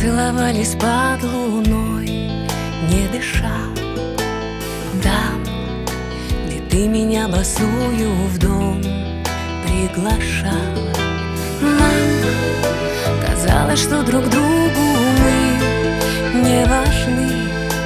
Целовались под луной, не дыша. Там, где ты меня босую в дом приглашала. Нам казалось, что друг другу мы не важны,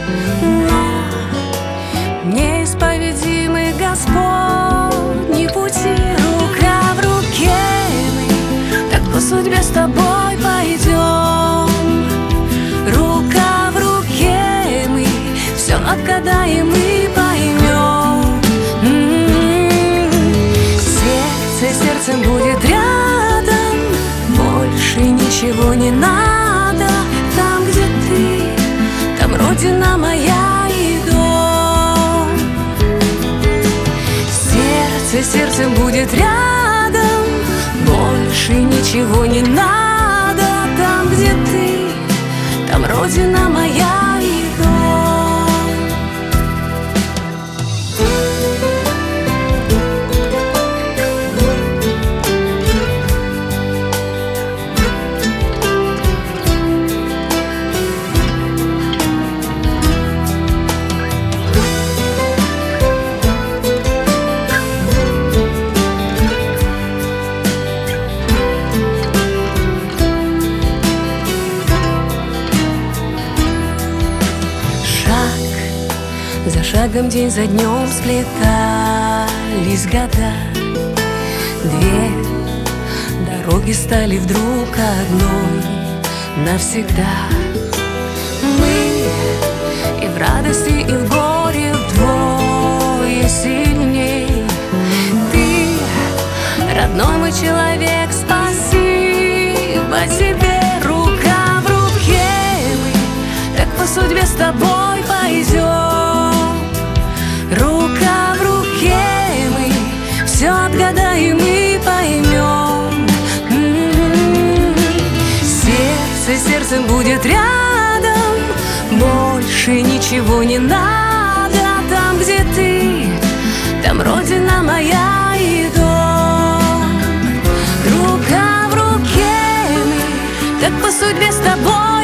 но неисповедимы Господни пути. Рука в руке мы так по судьбе с тобой пойдем. Рука в руке мы все отгадаем и поймем. Сердце сердцем будет рядом, больше ничего не надо. Там, где ты, там родина моя и дом. Сердце сердцем будет рядом, больше ничего не надо. Там, где ты, там родина моя и дом. За шагом, день за днем сплетались года. Две дороги стали вдруг одной навсегда. Мы и в радости, и в горе вдвое сильней. Ты, родной мой человек, спасибо тебе. Рука в руке мы так по судьбе с тобой пойдем. Рука в руке мы все отгадаем и поймем. Сердце сердцем будет рядом, больше ничего не надо. Там, где ты, там родина моя и дом. Рука в руке мы так по судьбе с тобой